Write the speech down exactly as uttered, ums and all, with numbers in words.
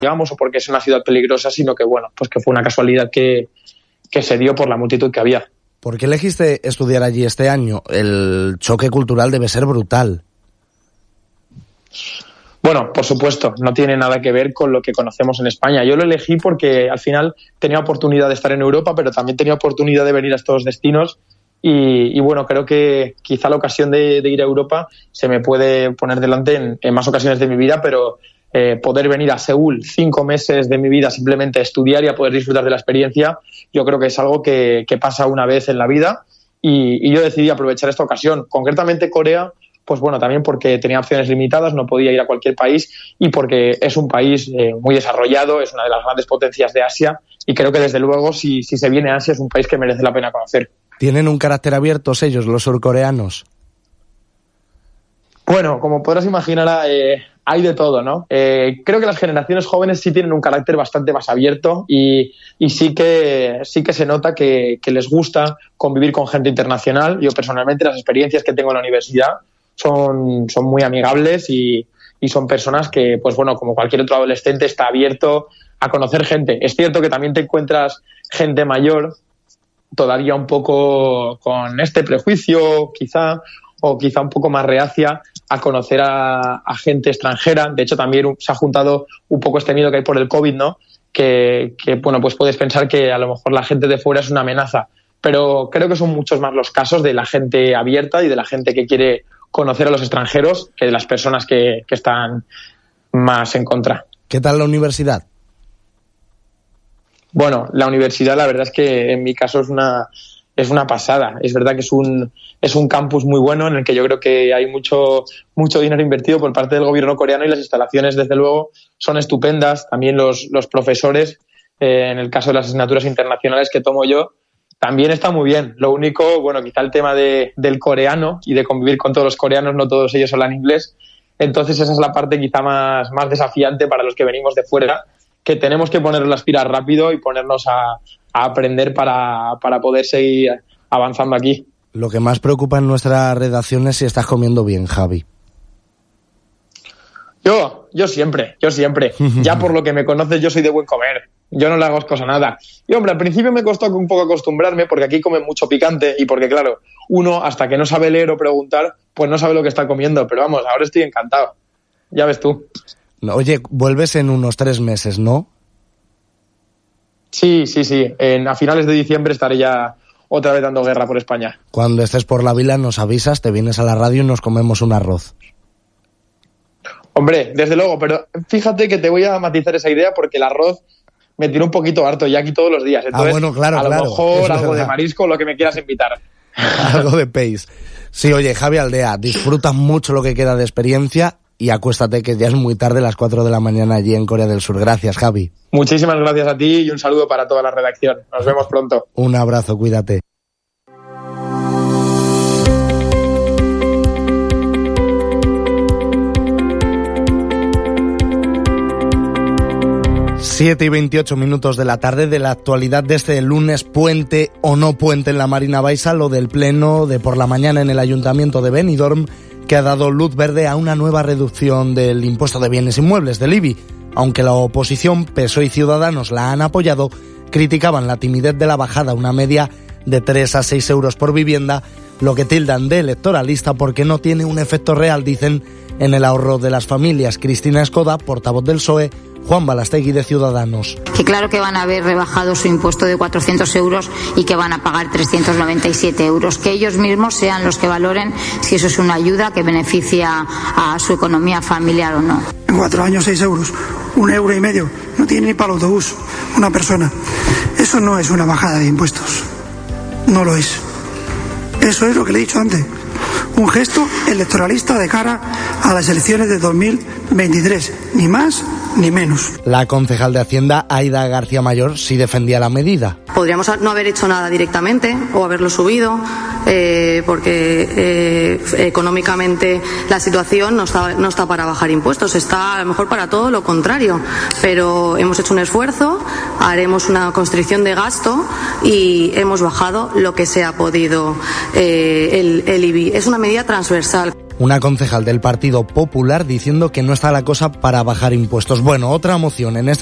digamos, o porque es una ciudad peligrosa, sino que, bueno, pues que fue una casualidad que, que se dio por la multitud que había. ¿Por qué elegiste estudiar allí este año? El choque cultural debe ser brutal. Bueno, por supuesto, no tiene nada que ver con lo que conocemos en España. Yo lo elegí porque al final tenía oportunidad de estar en Europa, pero también tenía oportunidad de venir a estos destinos y, y bueno, creo que quizá la ocasión de, de ir a Europa se me puede poner delante en, en más ocasiones de mi vida, pero eh, poder venir a Seúl cinco meses de mi vida simplemente a estudiar y a poder disfrutar de la experiencia, yo creo que es algo que, que pasa una vez en la vida y, y yo decidí aprovechar esta ocasión. Concretamente Corea, pues bueno, también porque tenía opciones limitadas, no podía ir a cualquier país y porque es un país eh, muy desarrollado, es una de las grandes potencias de Asia y creo que desde luego si, si se viene a Asia es un país que merece la pena conocer. ¿Tienen un carácter abierto ellos, los surcoreanos? Bueno, como podrás imaginar, eh, hay de todo, ¿no? Eh, creo que las generaciones jóvenes sí tienen un carácter bastante más abierto y, y sí que sí que se nota que, que les gusta convivir con gente internacional. Yo personalmente las experiencias que tengo en la universidad son, son muy amigables y, y son personas que, pues bueno, como cualquier otro adolescente, está abierto a conocer gente. Es cierto que también te encuentras gente mayor todavía un poco con este prejuicio, quizá, o quizá un poco más reacia a conocer a, a gente extranjera. De hecho, también se ha juntado un poco este miedo que hay por el COVID, ¿no? Que, que, bueno, pues puedes pensar que a lo mejor la gente de fuera es una amenaza. Pero creo que son muchos más los casos de la gente abierta y de la gente que quiere conocer a los extranjeros que de las personas que, que están más en contra. ¿Qué tal la universidad? Bueno, la universidad la verdad es que en mi caso es una es una pasada. Es verdad que es un es un campus muy bueno en el que yo creo que hay mucho mucho dinero invertido por parte del gobierno coreano y las instalaciones desde luego son estupendas. También los los profesores, eh, en el caso de las asignaturas internacionales que tomo yo, también está muy bien. Lo único, bueno, quizá el tema de, del coreano y de convivir con todos los coreanos, no todos ellos hablan inglés. Entonces esa es la parte quizá más, más desafiante para los que venimos de fuera, que tenemos que ponernos las pilas rápido y ponernos a, a aprender para, para poder seguir avanzando aquí. Lo que más preocupa en nuestra redacción es si estás comiendo bien, Javi. Yo, yo siempre, yo siempre. Ya por lo que me conoces, yo soy de buen comer. Yo no le hago cosa a nada. Y hombre, al principio me costó un poco acostumbrarme porque aquí comen mucho picante y porque, claro, uno hasta que no sabe leer o preguntar, pues no sabe lo que está comiendo. Pero vamos, ahora estoy encantado. Ya ves tú. Oye, vuelves en unos tres meses, ¿no? Sí, sí, sí. En, a finales de diciembre estaré ya otra vez dando guerra por España. Cuando estés por la vila nos avisas, te vienes a la radio y nos comemos un arroz. Hombre, desde luego, pero fíjate que te voy a matizar esa idea porque el arroz me tiro un poquito harto ya aquí todos los días. Entonces, ah, bueno, claro, a lo claro, mejor algo de marisco, lo que me quieras invitar. Algo de peix. Sí, oye, Javi Aldea, disfruta mucho lo que queda de experiencia y acuéstate que ya es muy tarde, las cuatro de la mañana allí en Corea del Sur. Gracias, Javi. Muchísimas gracias a ti y un saludo para toda la redacción. Nos vemos pronto. Un abrazo, cuídate. siete y veintiocho minutos de la tarde, de la actualidad de este lunes, puente o no puente en la Marina Baixa, lo del pleno de por la mañana en el Ayuntamiento de Benidorm, que ha dado luz verde a una nueva reducción del impuesto de bienes inmuebles, del I B I. Aunque la oposición, P S O E y Ciudadanos la han apoyado, criticaban la timidez de la bajada, una media de tres a seis euros por vivienda, lo que tildan de electoralista porque no tiene un efecto real, dicen, en el ahorro de las familias. Cristina Escoda, portavoz del P S O E, Juan Balastegui de Ciudadanos. Que claro que van a haber rebajado su impuesto de cuatrocientos euros y que van a pagar trescientos noventa y siete euros. Que ellos mismos sean los que valoren si eso es una ayuda que beneficia a su economía familiar o no. En cuatro años, seis euros, un euro y medio. No tiene ni para el autobús una persona. Eso no es una bajada de impuestos. No lo es. Eso es lo que le he dicho antes. Un gesto electoralista de cara a las elecciones de dos mil veintitrés. Ni más ni menos. La concejal de Hacienda, Aida García Mayor, sí defendía la medida. Podríamos no haber hecho nada directamente o haberlo subido, eh, porque eh, económicamente la situación no está, no está para bajar impuestos, está a lo mejor para todo lo contrario. Pero hemos hecho un esfuerzo, haremos una constricción de gasto y hemos bajado lo que se ha podido eh, el, el I B I. Es una medida transversal. una concejal del Partido Popular diciendo que no está la cosa para bajar impuestos. Bueno, otra moción en este